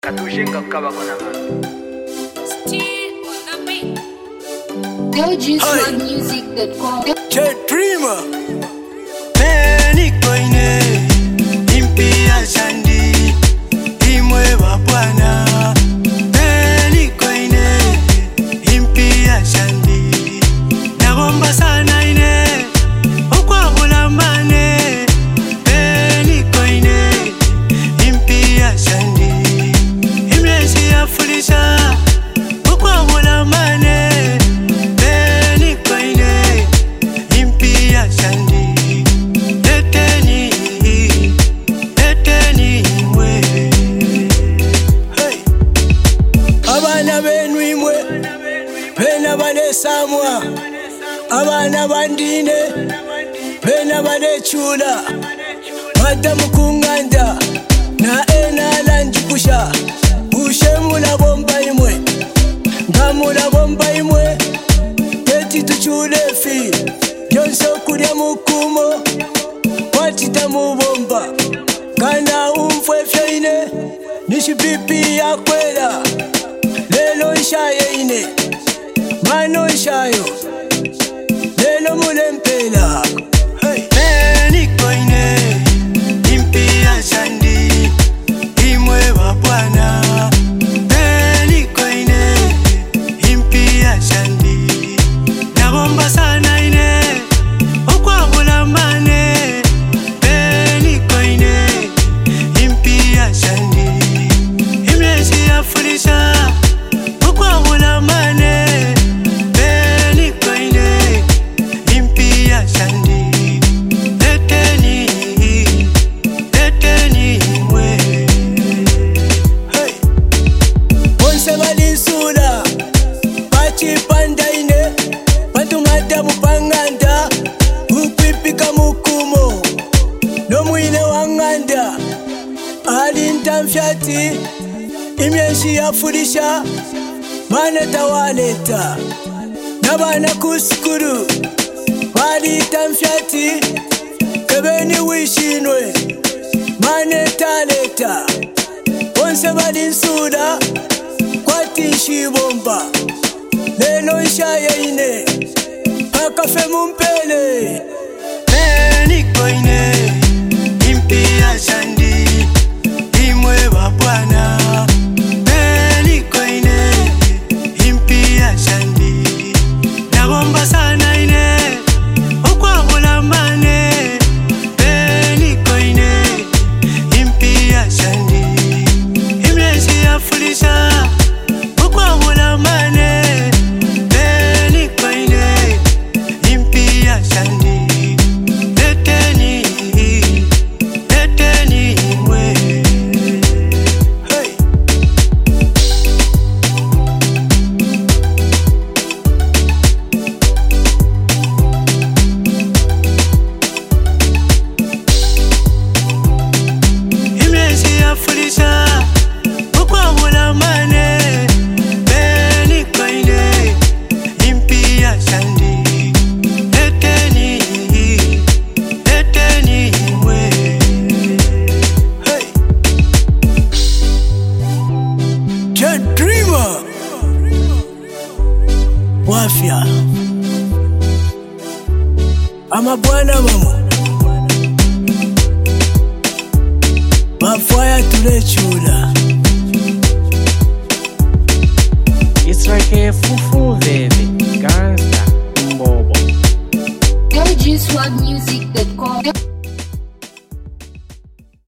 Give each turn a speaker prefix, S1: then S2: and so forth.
S1: Katushenga kukaba kona mami.
S2: Still on the beat.
S3: LGSwagmusic.com.
S4: Dreamer Niko ine impia shandi imwe bapwana Niko ine impia shandi nagomba sana ine okwabula mane Niko ine impia shandi imyesi yafulisha okwabula mane Niko ine impia shandi Samwa abana bandine bena badechula madamu kunganda na enala njipusha ushemula bomba imwe ngamula bomba imwe teti tuchule fi yonso kulya mukumo watita mubomba kana umfwe fyaine nishipipi yakwela lelo ishaye ine Mano ishayo Lelo mulempela Niko ine impia shandi imwe bapwana Niko ine impia shandi nagomba sana ine okwabula mane Niko ine impia shandi imyesi yafulisha okwabula mane Mfyati imyeshi yafulisha maneta waleta nabana kusikuru walita mfyati kebeni wishinwe maneta leta onse balinsuda kwatishi bomba lelo ishaye ine akafe mumpele Niko ine impia shandi imwe bapwana Niko ine impia shandi nagomba sana ine okwabula mane Niko ine impia shandi imyesi yafulisha okwabula mane Niko ine impia shandi Wafya ama bwana mamo mafaya tulechula
S1: It's like a fufu baby gangsta mbobo
S3: LGSwagmusic.com.